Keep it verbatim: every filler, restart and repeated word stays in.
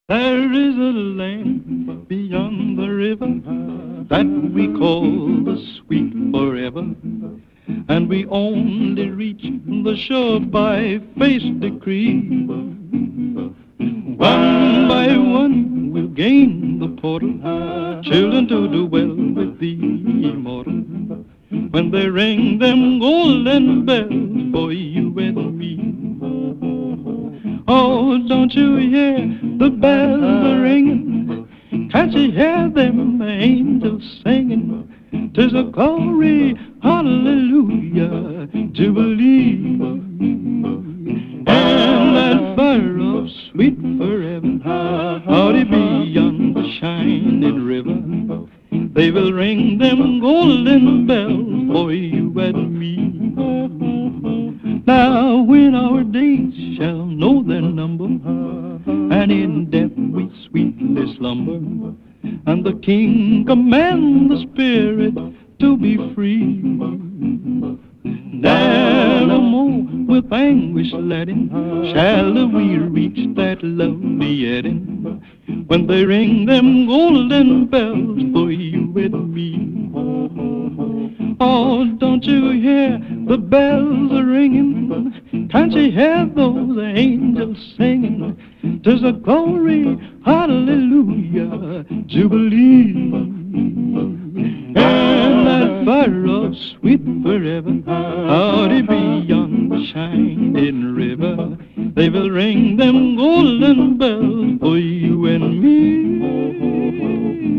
There is a land beyond the river that we call the sweet forever, and we only reach the shore by face decree. One by one we'll gain the portal, children to do well with the immortal, when they ring them golden bells for you and me. Oh, don't you hear the bells are ringing? Can't you hear them angels singing? 'Tis a glory, hallelujah, jubilee. And that fire of sweet forever, out beyond the shining river, they will ring them golden bells for you and me. Now when our days shall know their number, and in death we sweetly slumber, and the King command the spirit to be free, then no more with anguish laden shall we reach that lovely Eden, when they ring them golden bells for you and me. Oh, don't you hear the bells are ringing? Can't you hear those angels singing? 'Tis a glory, hallelujah, jubilee. And that fire of sweet forever, out beyond the shining river, they will ring them golden bells for you and me.